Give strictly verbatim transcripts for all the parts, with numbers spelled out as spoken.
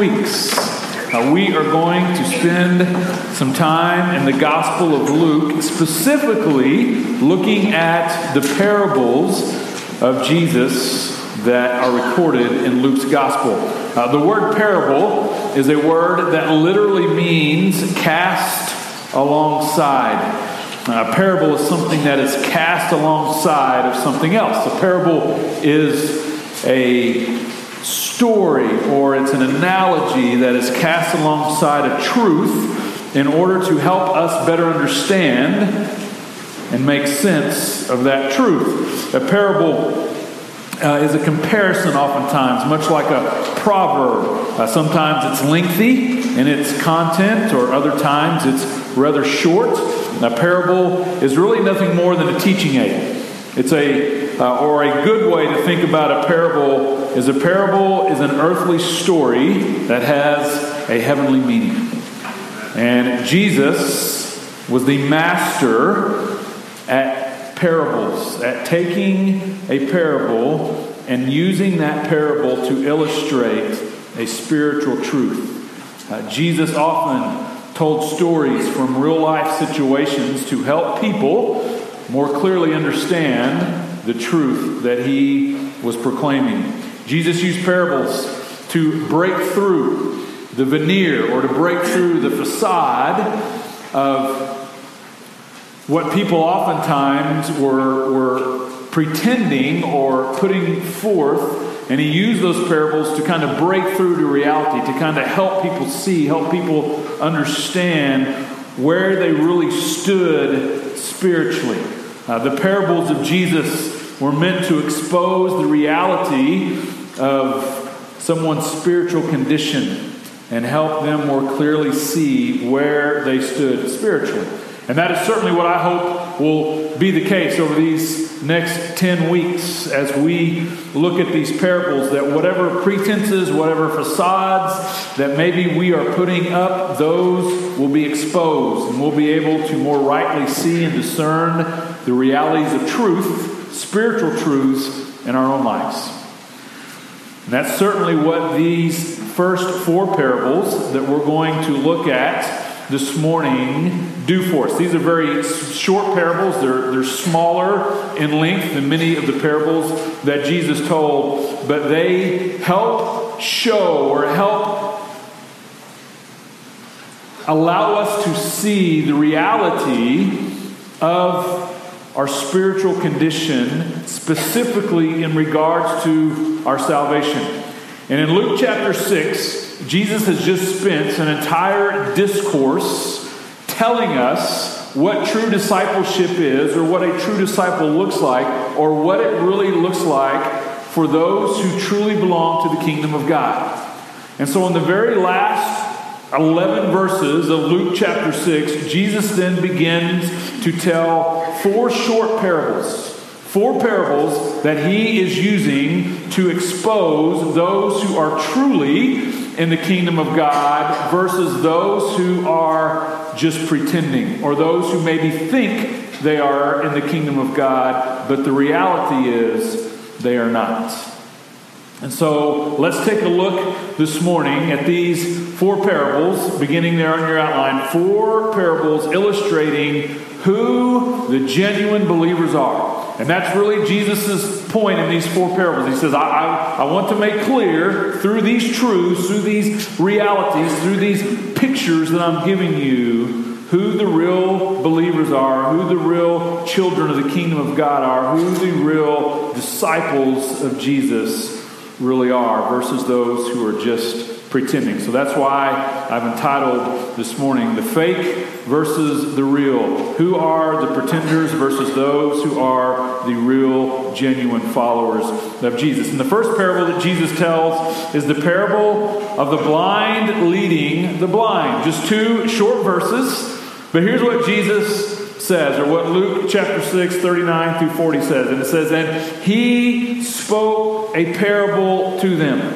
weeks, uh, we are going to spend some time in the Gospel of Luke, specifically looking at the parables of Jesus that are recorded in Luke's Gospel. Uh, the word parable is a word that literally means cast alongside. Uh, a parable is something that is cast alongside of something else. A parable is a story, or it's an analogy that is cast alongside a truth in order to help us better understand and make sense of that truth. A parable uh, is a comparison oftentimes, much like a proverb. Uh, sometimes it's lengthy in its content, or other times it's rather short. A parable is really nothing more than a teaching aid. It's a Uh, or a good way to think about a parable is a parable is an earthly story that has a heavenly meaning. And Jesus was the master at parables, at taking a parable and using that parable to illustrate a spiritual truth. Uh, Jesus often told stories from real life situations to help people more clearly understand the truth that he was proclaiming. Jesus used parables to break through the veneer, or to break through the facade of what people oftentimes were, were pretending or putting forth. And he used those parables to kind of break through to reality, to kind of help people see, help people understand where they really stood spiritually. Uh, the parables of Jesus were meant to expose the reality of someone's spiritual condition and help them more clearly see where they stood spiritually. And that is certainly what I hope will be the case over these next ten weeks as we look at these parables, that whatever pretenses, whatever facades that maybe we are putting up, those will be exposed, and we'll be able to more rightly see and discern the realities of truth, spiritual truths in our own lives. And that's certainly what these first four parables that we're going to look at this morning do for us. These are very short parables. They're, they're smaller in length than many of the parables that Jesus told, but they help show or help allow us to see the reality of our spiritual condition, specifically in regards to our salvation. And in Luke chapter six, Jesus has just spent an entire discourse telling us what true discipleship is, or what a true disciple looks like, or what it really looks like for those who truly belong to the kingdom of God. And so in the very last eleven verses of Luke chapter six, Jesus then begins to tell four short parables. Four parables that he is using to expose those who are truly in the kingdom of God versus those who are just pretending, or those who maybe think they are in the kingdom of God, but the reality is they are not. And so let's take a look this morning at these four parables, beginning there on your outline. Four parables illustrating who the genuine believers are. And that's really Jesus' point in these four parables. He says, I, I, I want to make clear through these truths, through these realities, through these pictures that I'm giving you, who the real believers are, who the real children of the kingdom of God are, who the real disciples of Jesus really are, versus those who are just pretending. So that's why I've entitled this morning, The Fake versus the Real. Who are the pretenders versus those who are the real, genuine followers of Jesus? And the first parable that Jesus tells is the parable of the blind leading the blind. Just two short verses, but here's what Jesus says, or what Luke chapter six, thirty-nine through forty says. And it says, and he spoke a parable to them.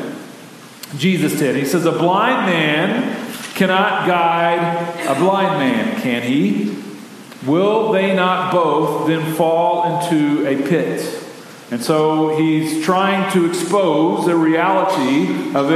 Jesus did. He says, a blind man cannot guide a blind man, can he? Will they not both then fall into a pit? And so he's trying to expose the reality of if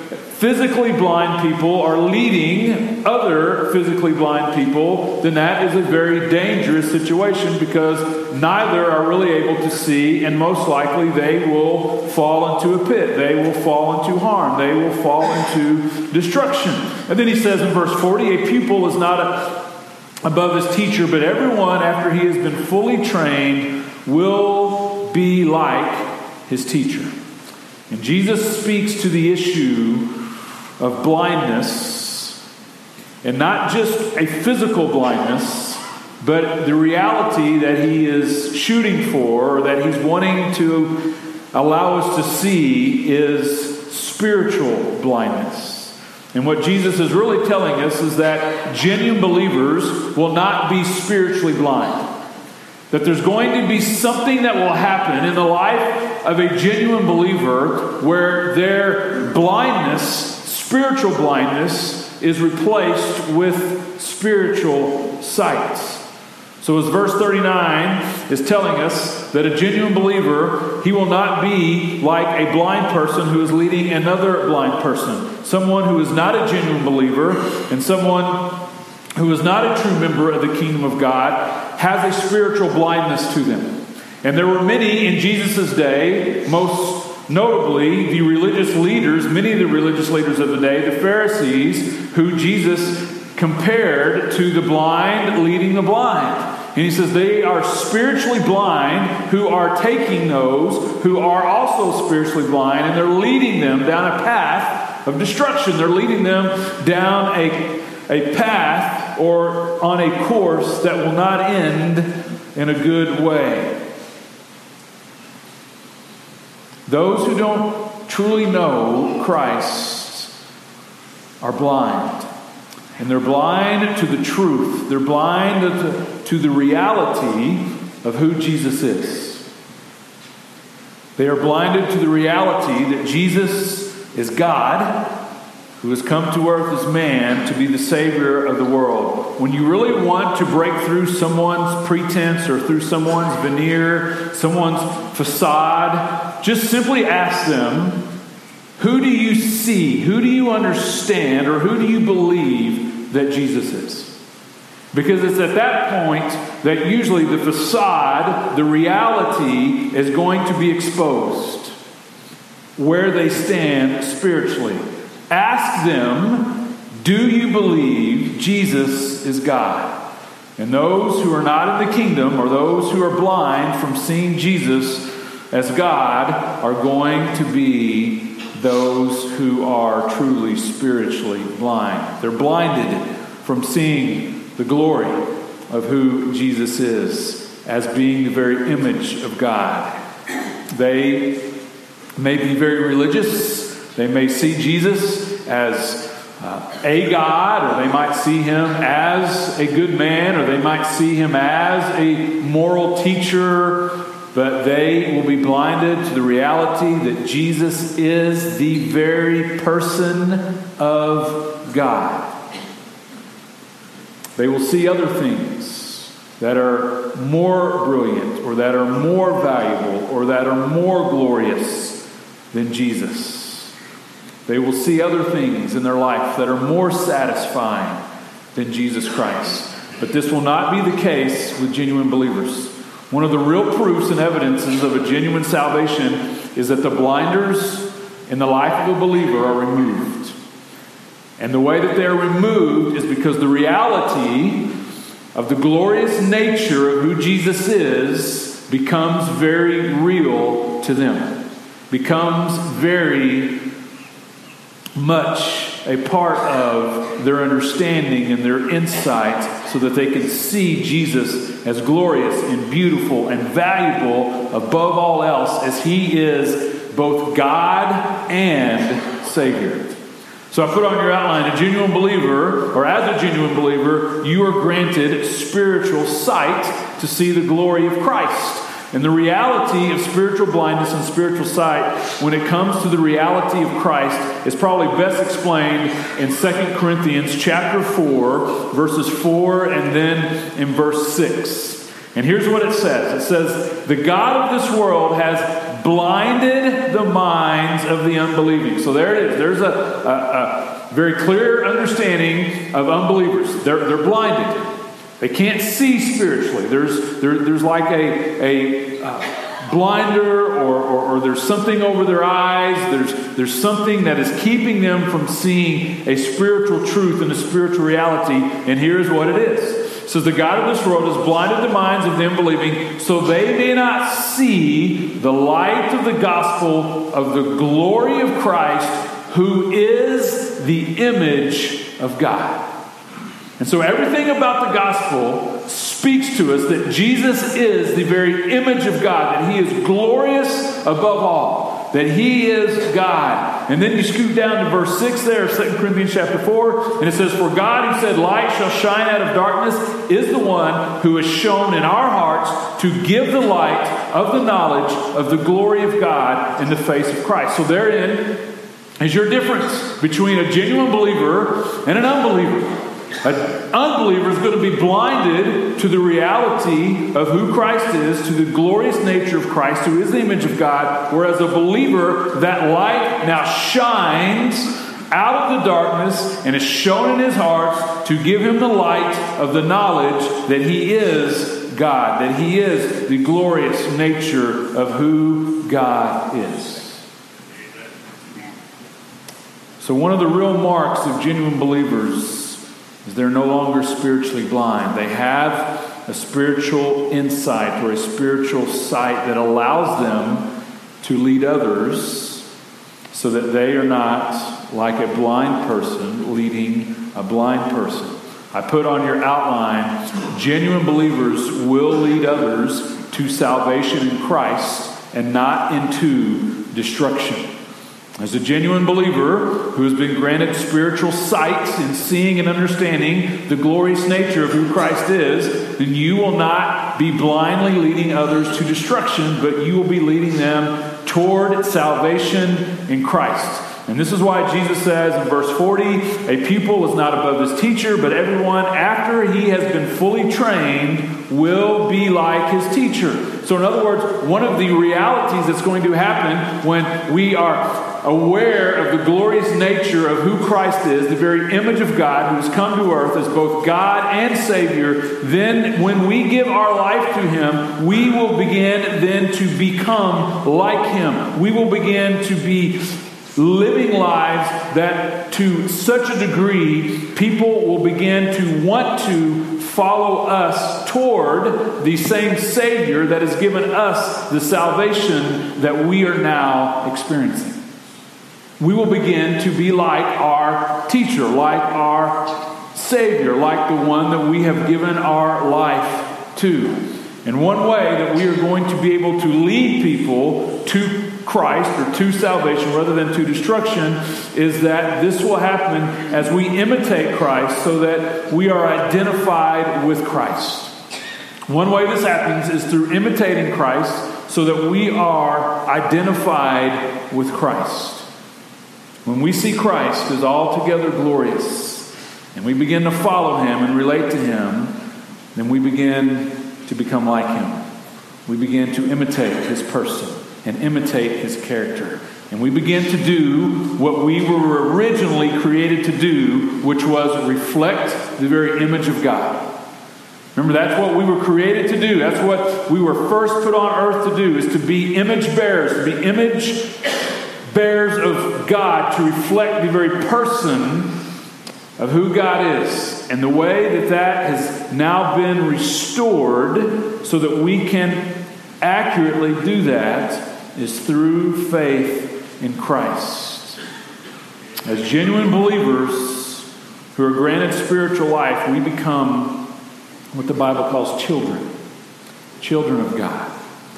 physically blind people are leading other physically blind people, then that is a very dangerous situation, because neither are really able to see, and most likely they will fall into a pit. They will fall into harm. They will fall into destruction. And then he says in verse forty, a pupil is not a, above his teacher, but everyone after he has been fully trained will be like his teacher. And Jesus speaks to the issue of blindness, and not just a physical blindness, but the reality that he is shooting for, or that he's wanting to allow us to see, is spiritual blindness. And what Jesus is really telling us is that genuine believers will not be spiritually blind. That there's going to be something that will happen in the life of a genuine believer where their blindness, spiritual blindness, is replaced with spiritual sight. So as verse thirty-nine is telling us that a genuine believer, he will not be like a blind person who is leading another blind person. Someone who is not a genuine believer and someone who is not a true member of the kingdom of God has a spiritual blindness to them. And there were many in Jesus' day, most notably the religious leaders, many of the religious leaders of the day, the Pharisees, who Jesus compared to the blind leading the blind. And he says they are spiritually blind who are taking those who are also spiritually blind, and they're leading them down a path of destruction. They're leading them down a, a path or on a course that will not end in a good way. Those who don't truly know Christ are blind. And they're blind to the truth. They're blind to, to the reality of who Jesus is. They are blinded to the reality that Jesus is God, who has come to earth as man to be the Savior of the world. When you really want to break through someone's pretense or through someone's veneer, someone's facade, just simply ask them, who do you see, who do you understand, or who do you believe that Jesus is? Because it's at that point that usually the facade, the reality, is going to be exposed, where they stand spiritually. Ask them, do you believe Jesus is God? And those who are not in the kingdom, or those who are blind from seeing Jesus as God, are going to be those who are truly spiritually blind. They're blinded from seeing the glory of who Jesus is as being the very image of God. They may be very religious. They may see Jesus as uh, a God, or they might see him as a good man, or they might see him as a moral teacher, but they will be blinded to the reality that Jesus is the very person of God. They will see other things that are more brilliant, or that are more valuable, or that are more glorious than Jesus. They will see other things in their life that are more satisfying than Jesus Christ. But this will not be the case with genuine believers. One of the real proofs and evidences of a genuine salvation is that the blinders in the life of a believer are removed. And the way that they are removed is because the reality of the glorious nature of who Jesus is becomes very real to them. Becomes very much a part of their understanding and their insight, so that they can see Jesus as glorious and beautiful and valuable above all else, as he is both God and Savior. So I put on your outline, a genuine believer, or as a genuine believer, you are granted spiritual sight to see the glory of Christ. And the reality of spiritual blindness and spiritual sight, when it comes to the reality of Christ, is probably best explained in Second Corinthians chapter four, verses four, and then in verse six. And here's what it says. It says, the God of this world has blinded the minds of the unbelieving. So there it is. There's a, a, a very clear understanding of unbelievers. They're, they're blinded. They can't see spiritually. There's, there, there's like a, a uh, blinder or, or, or there's something over their eyes. There's, there's something that is keeping them from seeing a spiritual truth and a spiritual reality. And here's what it is. It says, the God of this world has blinded the minds of the unbelieving so they may not see the light of the gospel of the glory of Christ, who is the image of God. And so everything about the gospel speaks to us that Jesus is the very image of God, that he is glorious above all, that he is God. And then you scoot down to verse six there of Second Corinthians chapter four, and it says, for God, who said, light shall shine out of darkness, is the one who has shown in our hearts to give the light of the knowledge of the glory of God in the face of Christ. So therein is your difference between a genuine believer and an unbeliever. An unbeliever is going to be blinded to the reality of who Christ is, to the glorious nature of Christ, who is the image of God, whereas a believer, that light now shines out of the darkness and is shown in his heart to give him the light of the knowledge that he is God, that he is the glorious nature of who God is. So one of the real marks of genuine believers is they're no longer spiritually blind. They have a spiritual insight or a spiritual sight that allows them to lead others so that they are not like a blind person leading a blind person. I put on your outline, genuine believers will lead others to salvation in Christ and not into destruction. As a genuine believer who has been granted spiritual sight in seeing and understanding the glorious nature of who Christ is, then you will not be blindly leading others to destruction, but you will be leading them toward salvation in Christ. And this is why Jesus says in verse forty, a pupil is not above his teacher, but everyone after he has been fully trained will be like his teacher. So in other words, one of the realities that's going to happen when we are aware of the glorious nature of who Christ is, the very image of God who has come to earth as both God and Savior, then when we give our life to him, we will begin then to become like him. We will begin to be living lives that to such a degree people will begin to want to follow us toward the same Savior that has given us the salvation that we are now experiencing. We will begin to be like our teacher, like our Savior, like the one that we have given our life to. And one way that we are going to be able to lead people to Christ or to salvation rather than to destruction is that this will happen as we imitate Christ so that we are identified with Christ. One way this happens is through imitating Christ so that we are identified with Christ. When we see Christ as altogether glorious and we begin to follow him and relate to him, then we begin to become like him. We begin to imitate his person and imitate his character. And we begin to do what we were originally created to do, which was reflect the very image of God. Remember, that's what we were created to do. That's what we were first put on earth to do, is to be image bearers, to be image bearers of God, to reflect the very person of who God is. And the way that that has now been restored so that we can accurately do that is through faith in Christ. As genuine believers who are granted spiritual life, we become what the Bible calls children. Children of God.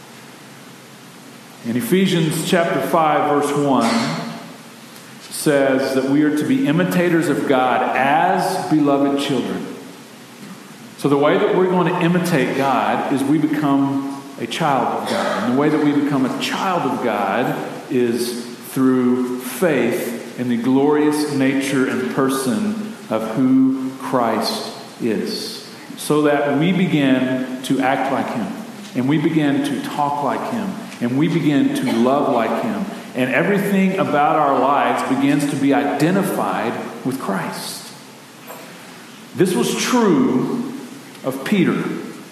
In Ephesians chapter five, verse one, says that we are to be imitators of God as beloved children. So the way that we're going to imitate God is we become a child of God. And the way that we become a child of God is through faith in the glorious nature and person of who Christ is. So that we begin to act like him. And we begin to talk like him. and we begin to love like him. And everything about our lives begins to be identified with Christ. This was true of Peter.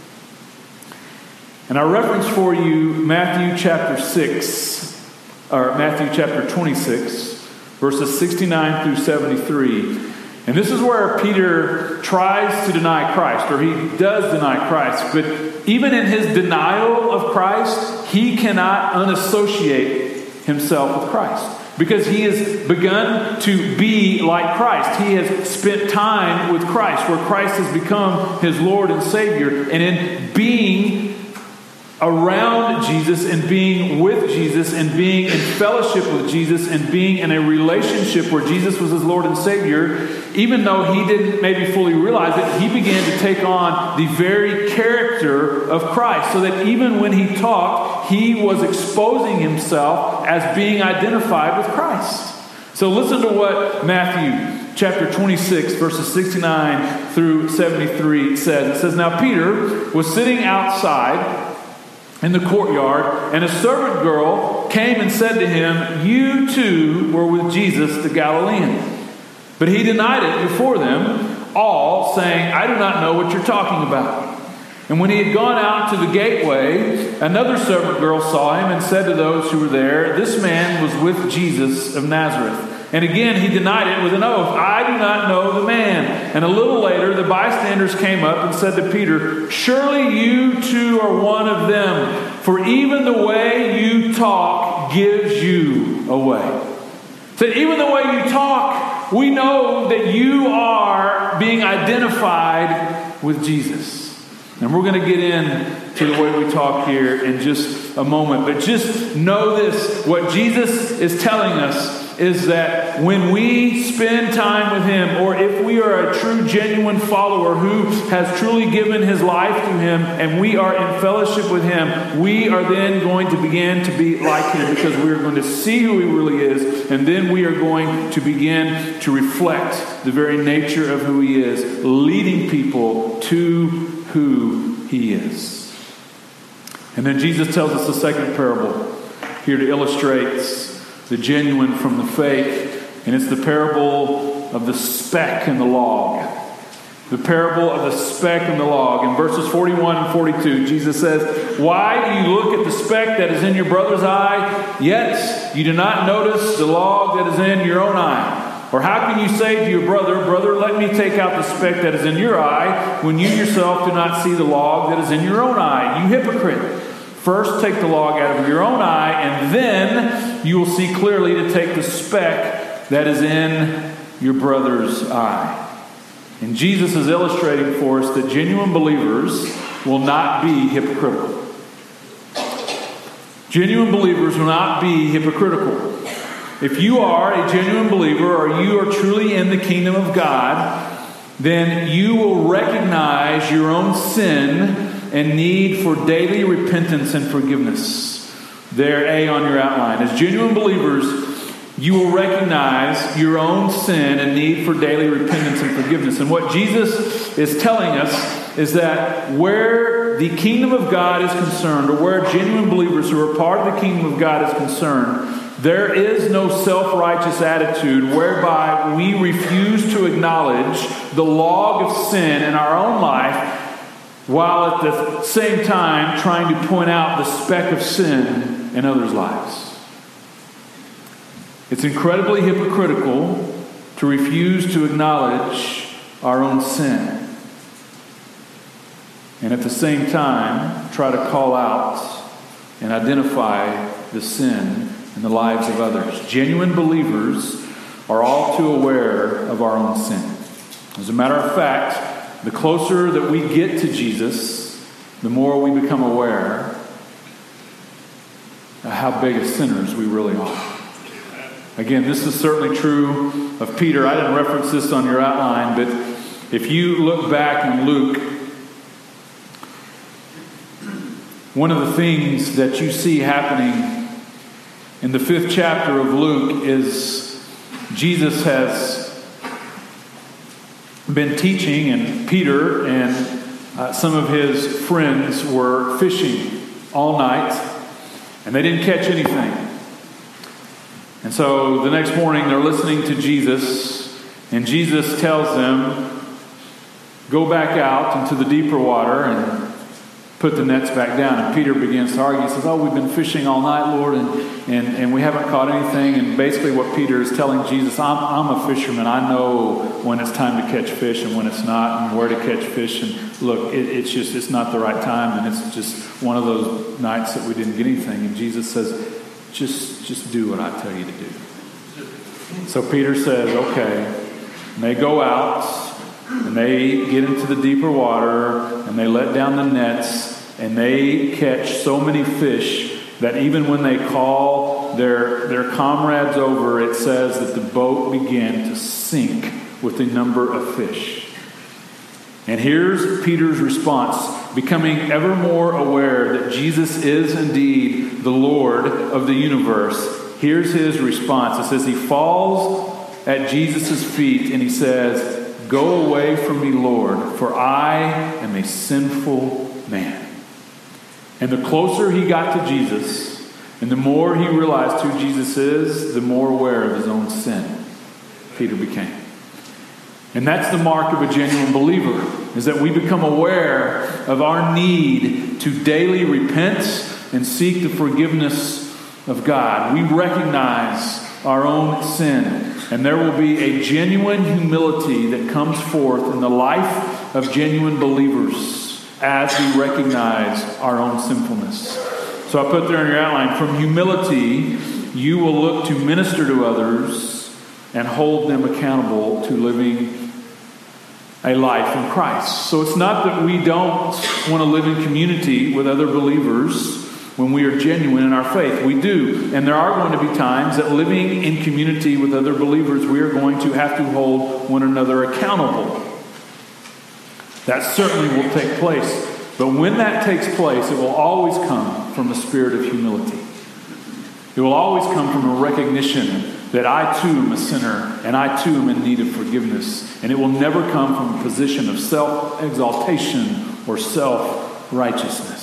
And I reference for you Matthew chapter six, or Matthew chapter twenty-six, verses sixty-nine through seventy-three. And this is where Peter tries to deny Christ, or he does deny Christ. But even in his denial of Christ, he cannot unassociate himself with Christ. Because he has begun to be like Christ. He has spent time with Christ, where Christ has become his Lord and Savior. And in being around Jesus and being with Jesus and being in fellowship with Jesus and being in a relationship where Jesus was his Lord and Savior, even though he didn't maybe fully realize it, he began to take on the very character of Christ, so that even when he talked, he was exposing himself as being identified with Christ. So listen to what Matthew chapter twenty-six, verses sixty-nine through seventy-three says. It says, "Now Peter was sitting outside in the courtyard, and a servant girl came and said to him, 'You too were with Jesus the Galilean.' But he denied it before them all, saying, 'I do not know what you're talking about.' And when he had gone out to the gateway, another servant girl saw him and said to those who were there, 'This man was with Jesus of Nazareth.' And again he denied it with an oath, 'I do not know the man.' And a little later the bystanders came up and said to Peter, 'Surely you too are one of them, for even the way you talk gives you away.'" So even the way you talk, we know that you are being identified with Jesus. And we're going to get into the way we talk here in just a moment. But just know this, what Jesus is telling us is that when we spend time with him, or if we are a true, genuine follower who has truly given his life to him, and we are in fellowship with him, we are then going to begin to be like him, because we are going to see who he really is, and then we are going to begin to reflect the very nature of who he is, leading people to who he is. And then Jesus tells us the second parable here to illustrate the genuine from the fake, and it's the parable of the speck in the log. The parable of the speck in the log. In verses forty-one and forty-two, Jesus says, "Why do you look at the speck that is in your brother's eye, yet you do not notice the log that is in your own eye? Or how can you say to your brother, 'Brother, let me take out the speck that is in your eye,' when you yourself do not see the log that is in your own eye? You hypocrite! First take the log out of your own eye, and then you will see clearly to take the speck that is in your brother's eye." And Jesus is illustrating for us that genuine believers will not be hypocritical. Genuine believers will not be hypocritical. If you are a genuine believer, or you are truly in the kingdom of God, then you will recognize your own sin and need for daily repentance and forgiveness. There, A on your outline. As genuine believers, you will recognize your own sin and need for daily repentance and forgiveness. And what Jesus is telling us is that where the kingdom of God is concerned, or where genuine believers who are part of the kingdom of God is concerned, there is no self-righteous attitude whereby we refuse to acknowledge the log of sin in our own life, while at the same time trying to point out the speck of sin in others' lives. It's incredibly hypocritical to refuse to acknowledge our own sin, and at the same time try to call out and identify the sin in the lives of others. Genuine believers are all too aware of our own sin. As a matter of fact, the closer that we get to Jesus, the more we become aware of how big of sinners we really are. Again, this is certainly true of Peter. I didn't reference this on your outline, but if you look back in Luke, one of the things that you see happening in the fifth chapter of Luke is Jesus has been teaching, and Peter and uh, some of his friends were fishing all night, And they didn't catch anything. And so the next morning they're listening to Jesus, and Jesus tells them, go back out into the deeper water and put the nets back down. And Peter begins to argue. He says, oh, we've been fishing all night, Lord, and, and, and we haven't caught anything. And basically what Peter is telling Jesus, I'm, I'm a fisherman. I know when it's time to catch fish and when it's not, and where to catch fish. And look, it, it's just, it's not the right time. And it's just one of those nights that we didn't get anything. And Jesus says, just, just do what I tell you to do. So Peter says, okay. And they go out. And they get into the deeper water, and they let down the nets, and they catch so many fish that even when they call their, their comrades over, it says that the boat began to sink with the number of fish. And here's Peter's response, becoming ever more aware that Jesus is indeed the Lord of the universe. Here's his response. It says he falls at Jesus' feet, and he says, go away from me, Lord, for I am a sinful man. And the closer he got to Jesus, and the more he realized who Jesus is, the more aware of his own sin Peter became. And that's the mark of a genuine believer, is that we become aware of our need to daily repent and seek the forgiveness of God. We recognize our own sin. And there will be a genuine humility that comes forth in the life of genuine believers as we recognize our own sinfulness. So I put there in your outline, from humility, you will look to minister to others and hold them accountable to living a life in Christ. So it's not that we don't want to live in community with other believers when we are genuine in our faith. We do. And there are going to be times that living in community with other believers, we are going to have to hold one another accountable. That certainly will take place. But when that takes place, it will always come from a spirit of humility. It will always come from a recognition that I too am a sinner and I too am in need of forgiveness. And it will never come from a position of self-exaltation or self-righteousness.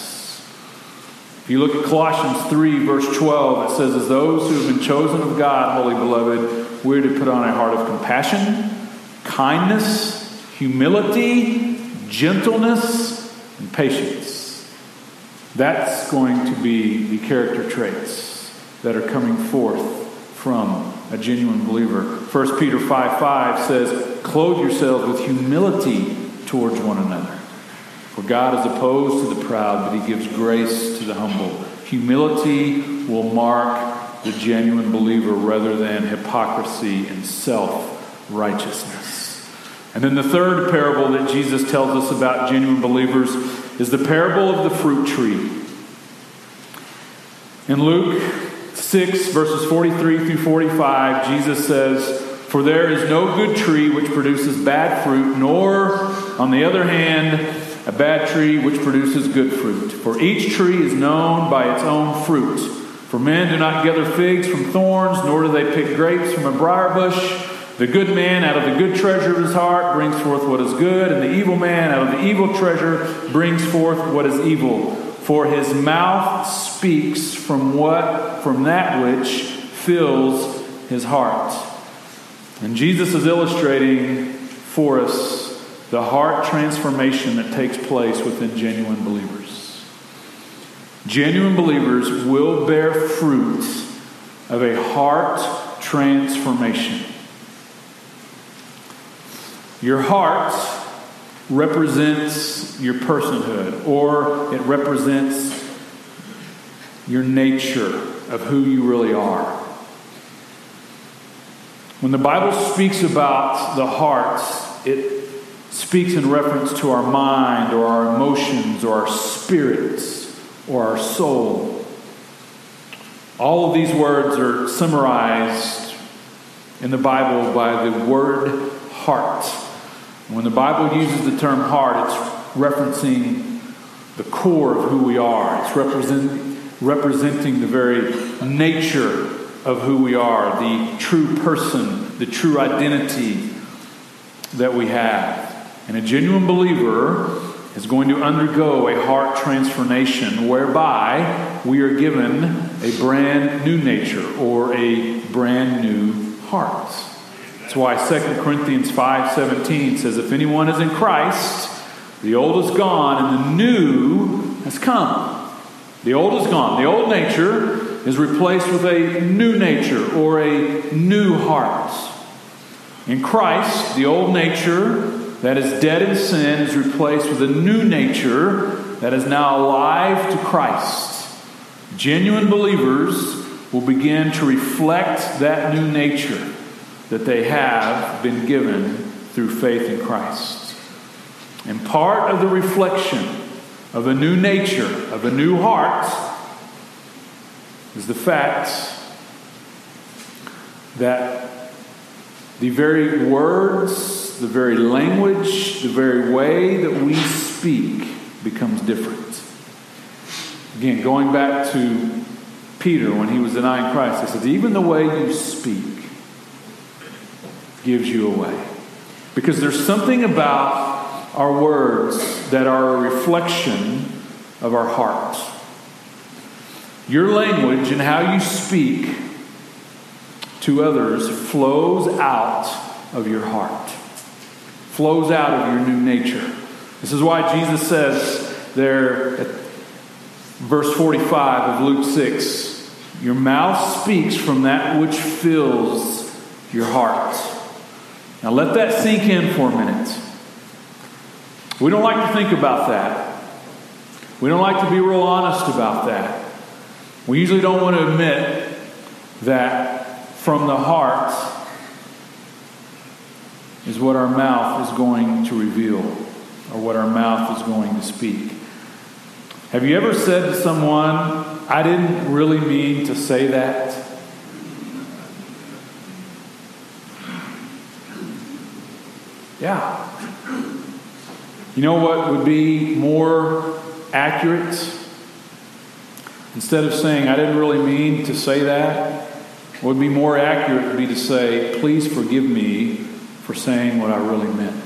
If you look at Colossians three, verse twelve, it says, as those who have been chosen of God, holy beloved, we're to put on a heart of compassion, kindness, humility, gentleness, and patience. That's going to be the character traits that are coming forth from a genuine believer. First Peter five five says, clothe yourselves with humility towards one another. For God is opposed to the proud, but he gives grace to the humble. Humility will mark the genuine believer rather than hypocrisy and self-righteousness. And then the third parable that Jesus tells us about genuine believers is the parable of the fruit tree. In Luke six, verses forty-three through forty-five, Jesus says, for there is no good tree which produces bad fruit, nor, on the other hand, a bad tree which produces good fruit. For each tree is known by its own fruit. For men do not gather figs from thorns, nor do they pick grapes from a briar bush. The good man out of the good treasure of his heart brings forth what is good, and the evil man out of the evil treasure brings forth what is evil. For his mouth speaks from what, from that which fills his heart. And Jesus is illustrating for us the heart transformation that takes place within genuine believers. Genuine believers will bear fruit of a heart transformation. Your heart represents your personhood, or it represents your nature of who you really are. When the Bible speaks about the heart, it speaks in reference to our mind or our emotions or our spirits or our soul. All of these words are summarized in the Bible by the word heart. When the Bible uses the term heart, it's referencing the core of who we are. It's represent, representing the very nature of who we are, the true person, the true identity that we have. And a genuine believer is going to undergo a heart transformation whereby we are given a brand new nature or a brand new heart. That's why Second Corinthians five seventeen says, if anyone is in Christ, the old is gone and the new has come. The old is gone. The old nature is replaced with a new nature or a new heart. In Christ, the old nature that is dead in sin is replaced with a new nature that is now alive to Christ. Genuine believers will begin to reflect that new nature that they have been given through faith in Christ. And part of the reflection of a new nature, of a new heart, is the fact that the very words, the very language, the very way that we speak becomes different. Again, going back to Peter when he was denying Christ, he said, even the way you speak gives you away. Because there's something about our words that are a reflection of our heart. Your language and how you speak to others flows out of your heart, flows out of your new nature. This is why Jesus says there at verse forty-five of Luke six, your mouth speaks from that which fills your heart. Now let that sink in for a minute. We don't like to think about that. We don't like to be real honest about that. We usually don't want to admit that from the heart is what our mouth is going to reveal, or what our mouth is going to speak. Have you ever said to someone, I didn't really mean to say that? Yeah. You know what would be more accurate? Instead of saying, I didn't really mean to say that, what would be more accurate would be to say, please forgive me for saying what I really meant.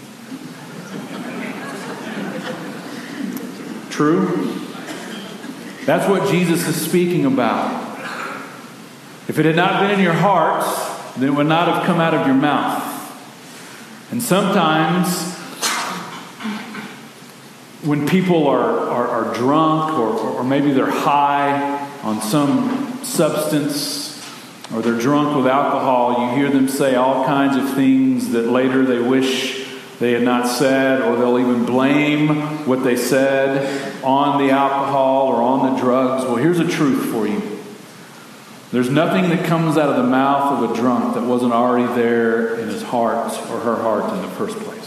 True? That's what Jesus is speaking about. If it had not been in your heart, then it would not have come out of your mouth. And sometimes when people are, are, are drunk or, or maybe they're high on some substance or they're drunk with alcohol, you hear them say all kinds of things that later they wish they had not said, or they'll even blame what they said on the alcohol or on the drugs. Well, here's a truth for you. There's nothing that comes out of the mouth of a drunk that wasn't already there in his heart or her heart in the first place.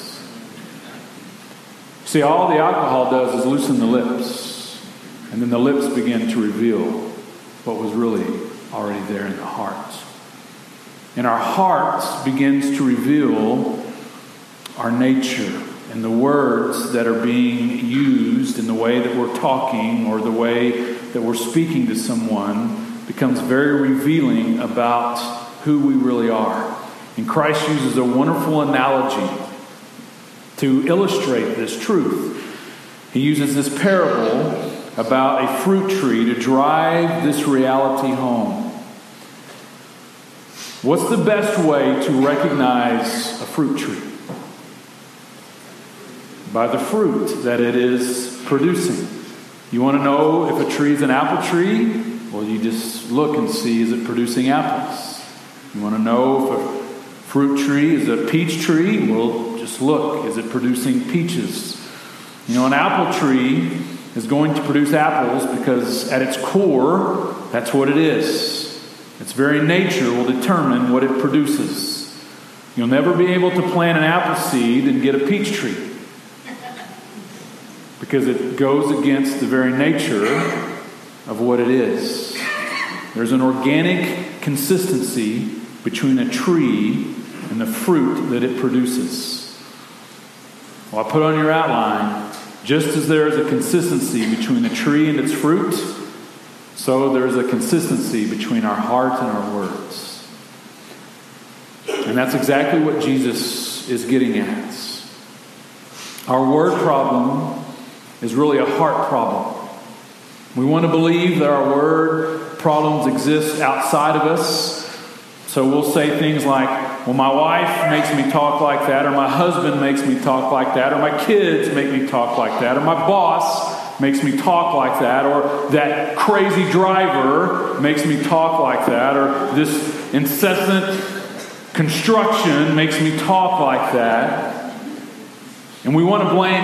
See, all the alcohol does is loosen the lips, and then the lips begin to reveal what was really already there in the heart. And our hearts begins to reveal our nature, and the words that are being used in the way that we're talking or the way that we're speaking to someone becomes very revealing about who we really are. And Christ uses a wonderful analogy to illustrate this truth. He uses this parable about a fruit tree to drive this reality home. What's the best way to recognize a fruit tree? By the fruit that it is producing. You want to know if a tree is an apple tree? Well, you just look and see, is it producing apples? You want to know if a fruit tree is a peach tree? Well, just look, is it producing peaches? You know, an apple tree is going to produce apples because at its core, that's what it is. Its very nature will determine what it produces. You'll never be able to plant an apple seed and get a peach tree, because it goes against the very nature of what it is. There's an organic consistency between a tree and the fruit that it produces. Well, I put on your outline, just as there is a consistency between a tree and its fruit, so there is a consistency between our heart and our words. And that's exactly what Jesus is getting at. Our word problem is really a heart problem. We want to believe that our word problems exist outside of us. So we'll say things like, well, my wife makes me talk like that, or my husband makes me talk like that, or my kids make me talk like that, or my boss makes me talk like that, or that crazy driver makes me talk like that, or this incessant construction makes me talk like that. And we want to blame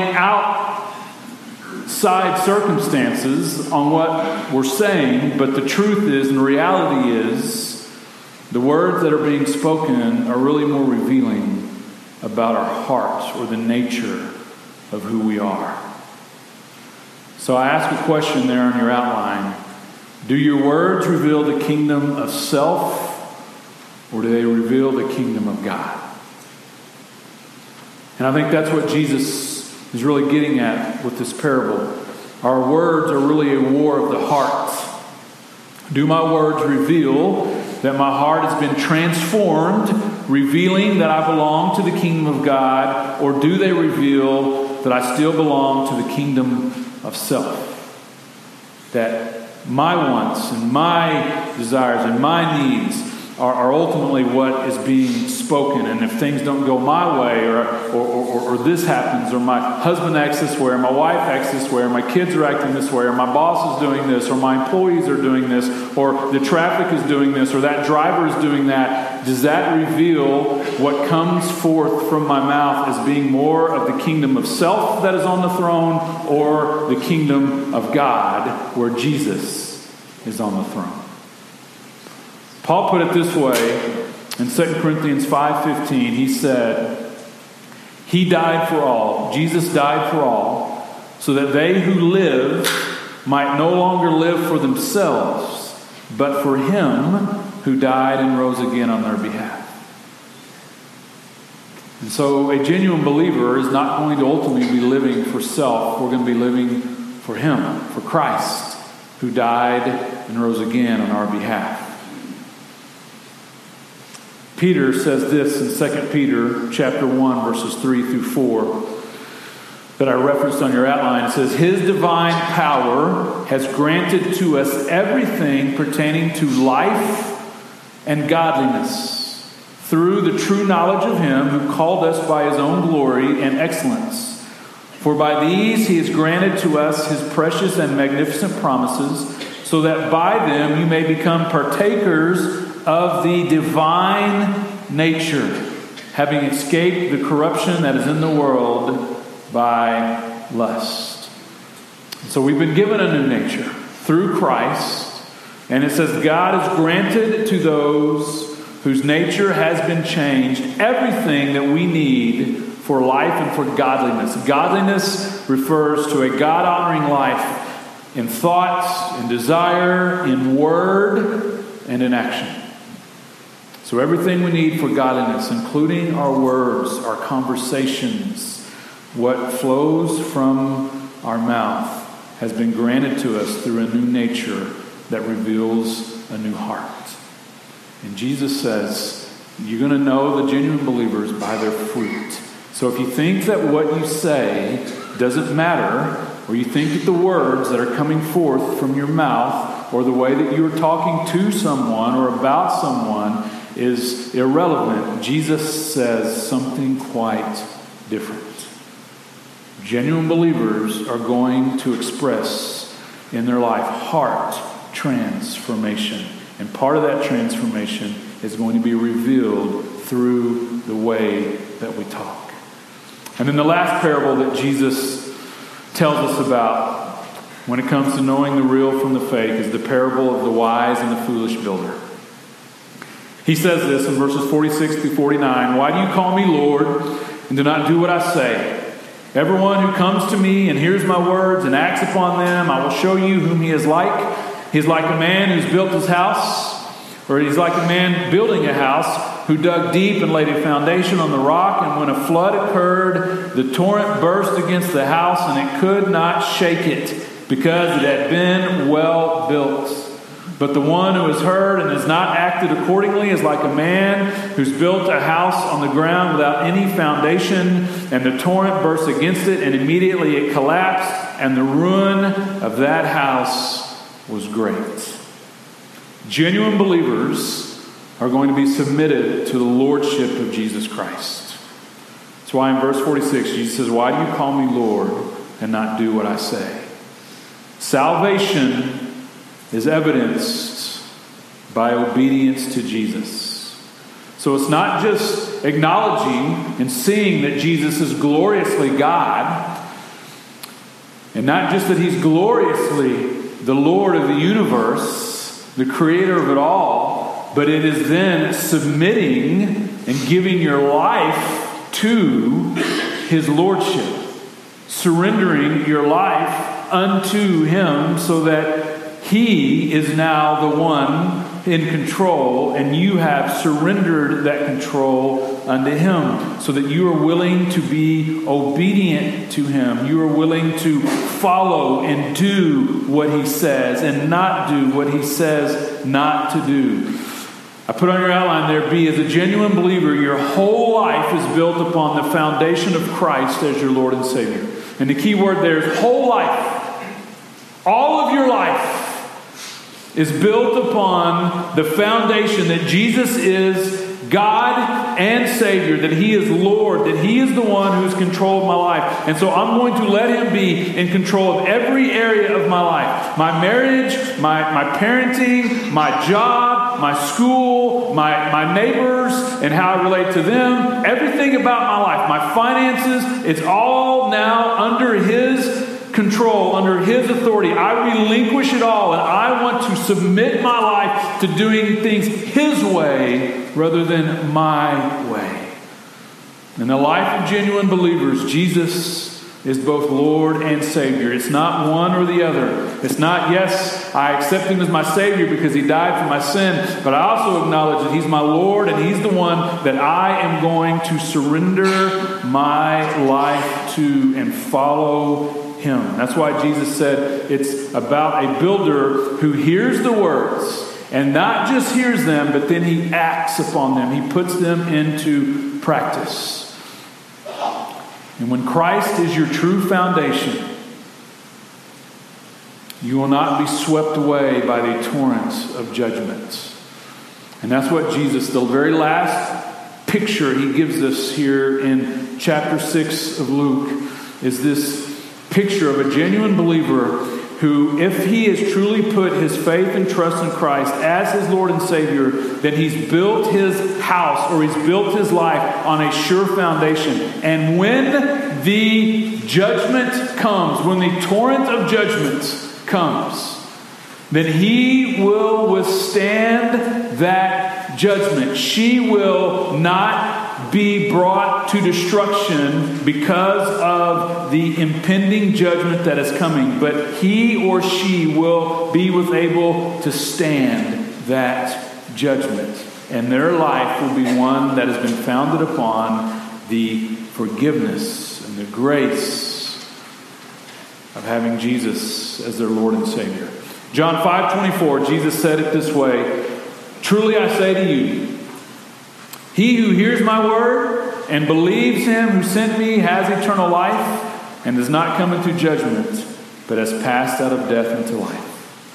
outside circumstances on what we're saying, but the truth is, and the reality is, the words that are being spoken are really more revealing about our hearts or the nature of who we are. So I ask a question there on your outline. Do your words reveal the kingdom of self, or do they reveal the kingdom of God? And I think that's what Jesus is really getting at with this parable. Our words are really a war of the heart. Do my words reveal that my heart has been transformed, revealing that I belong to the kingdom of God, or do they reveal that I still belong to the kingdom of self? That my wants and my desires and my needs are, are ultimately what is being spoken. And if things don't go my way, or, or, or, or this happens, or my husband acts this way, or my wife acts this way, or my kids are acting this way, or my boss is doing this, or my employees are doing this, or the traffic is doing this, or that driver is doing that, does that reveal what comes forth from my mouth as being more of the kingdom of self that is on the throne, or the kingdom of God where Jesus is on the throne? Paul put it this way in Second Corinthians five fifteen. He said, He died for all. Jesus died for all, so that they who live might no longer live for themselves, but for Him who died and rose again on their behalf. And so a genuine believer is not going to ultimately be living for self. We're going to be living for Him, for Christ, who died and rose again on our behalf. Peter says this in Second Peter chapter one, verses three through four, that I referenced on your outline. It says, His divine power has granted to us everything pertaining to life and godliness through the true knowledge of Him who called us by His own glory and excellence. For by these He has granted to us His precious and magnificent promises, so that by them you may become partakers of the divine nature, having escaped the corruption that is in the world by lust. So we've been given a new nature through Christ, and it says God has granted to those whose nature has been changed everything that we need for life and for godliness. Godliness refers to a God-honoring life in thoughts, in desire, in word, and in action. So everything we need for godliness, including our words, our conversations, what flows from our mouth, has been granted to us through a new nature that reveals a new heart. And Jesus says, you're going to know the genuine believers by their fruit. So if you think that what you say doesn't matter, or you think that the words that are coming forth from your mouth, or the way that you're talking to someone or about someone is irrelevant, Jesus says something quite different. Genuine believers are going to express in their life heart transformation. And part of that transformation is going to be revealed through the way that we talk. And then the last parable that Jesus tells us about when it comes to knowing the real from the fake is the parable of the wise and the foolish builder. He says this in verses forty-six through forty-nine, Why do you call me Lord and do not do what I say? Everyone who comes to me and hears my words and acts upon them, I will show you whom he is like. He is like a man who's built his house, or he's like a man building a house who dug deep and laid a foundation on the rock. And when a flood occurred, the torrent burst against the house and it could not shake it because it had been well built. But the one who has heard and has not acted accordingly is like a man who's built a house on the ground without any foundation, and the torrent burst against it, and immediately it collapsed, and the ruin of that house was great. Genuine believers are going to be submitted to the lordship of Jesus Christ. That's why in verse forty-six, Jesus says, "Why do you call me Lord and not do what I say?" Salvation is evidenced by obedience to Jesus. So it's not just acknowledging and seeing that Jesus is gloriously God, and not just that he's gloriously the Lord of the universe, the creator of it all, but it is then submitting and giving your life to his lordship, surrendering your life unto him so that he is now the one in control, and you have surrendered that control unto him, so that you are willing to be obedient to him. You are willing to follow and do what he says and not do what he says not to do. I put on your outline there, B, as a genuine believer, your whole life is built upon the foundation of Christ as your Lord and Savior. And the key word there is whole life. All of your life is built upon the foundation that Jesus is God and Savior, that he is Lord, that he is the one who's control of my life. And so I'm going to let him be in control of every area of my life. My marriage, my, my parenting, my job, my school, my, my neighbors, and how I relate to them. Everything about my life, my finances, it's all now under his control, under his authority. I relinquish it all, and I want to submit my life to doing things his way rather than my way. In the life of genuine believers, Jesus is both Lord and Savior. It's not one or the other. It's not, yes, I accept him as my Savior because he died for my sin, but I also acknowledge that he's my Lord and he's the one that I am going to surrender my life to and follow him. That's why Jesus said it's about a builder who hears the words and not just hears them, but then he acts upon them. He puts them into practice. And when Christ is your true foundation, you will not be swept away by the torrents of judgment. And that's what Jesus, the very last picture he gives us here in chapter six of Luke, is this picture of a genuine believer who, if he has truly put his faith and trust in Christ as his Lord and Savior, then he's built his house or he's built his life on a sure foundation. And when the judgment comes, when the torrent of judgment comes, then he will withstand that judgment. She will not be brought to destruction because of the impending judgment that is coming, but he or she will be with able to stand that judgment, and their life will be one that has been founded upon the forgiveness and the grace of having Jesus as their Lord and Savior. John five twenty-four, Jesus said it this way, "Truly I say to you, he who hears my word and believes him who sent me has eternal life and does not come into judgment, but has passed out of death into life."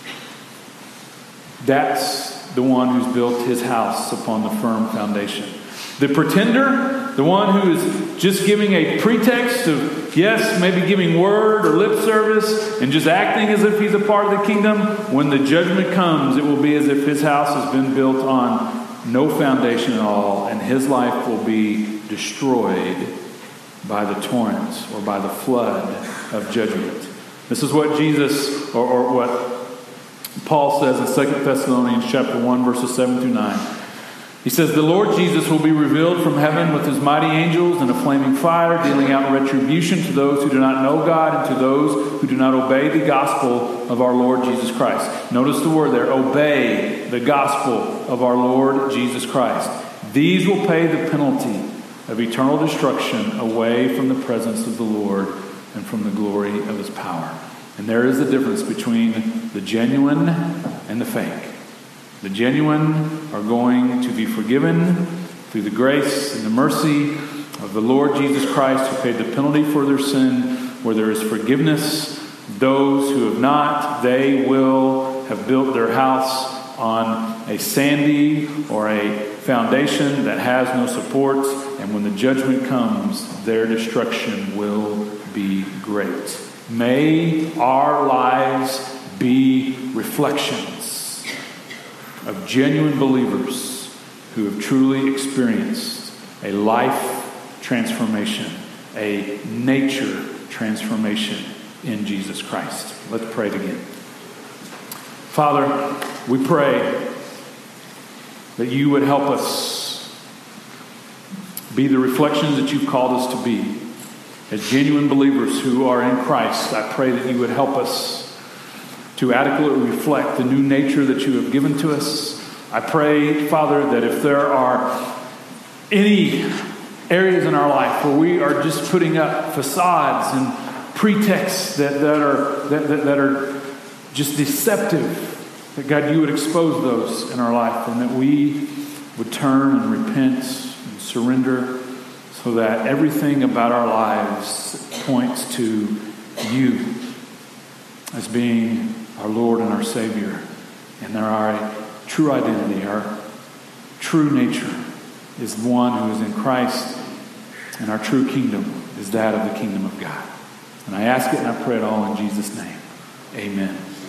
That's the one who's built his house upon the firm foundation. The pretender, the one who is just giving a pretext of, yes, maybe giving word or lip service and just acting as if he's a part of the kingdom, when the judgment comes, it will be as if his house has been built on no foundation at all, and his life will be destroyed by the torrent or by the flood of judgment. This is what Jesus, or, or what Paul says in Second Thessalonians chapter one, verses seven through nine. He says, "The Lord Jesus will be revealed from heaven with his mighty angels in a flaming fire, dealing out retribution to those who do not know God and to those who do not obey the gospel of our Lord Jesus Christ." Notice the word there, obey the gospel of our Lord Jesus Christ. "These will pay the penalty of eternal destruction away from the presence of the Lord and from the glory of his power." And there is a difference between the genuine and the fake. The genuine are going to be forgiven through the grace and the mercy of the Lord Jesus Christ, who paid the penalty for their sin, where there is forgiveness. Those who have not, they will have built their house on a sandy or a foundation that has no supports, and when the judgment comes, their destruction will be great. May our lives be reflections of genuine believers who have truly experienced a life transformation, a nature transformation in Jesus Christ. Let's pray together. Father, we pray that you would help us be the reflections that you've called us to be. As genuine believers who are in Christ, I pray that you would help us to adequately reflect the new nature that you have given to us. I pray, Father, that if there are any areas in our life where we are just putting up facades and pretexts that, that are that, that, that are just deceptive, that God, you would expose those in our life, and that we would turn and repent and surrender, so that everything about our lives points to you as being our Lord and our Savior, and that our true identity, our true nature is one who is in Christ, and our true kingdom is that of the kingdom of God. And I ask it and I pray it all in Jesus' name. Amen.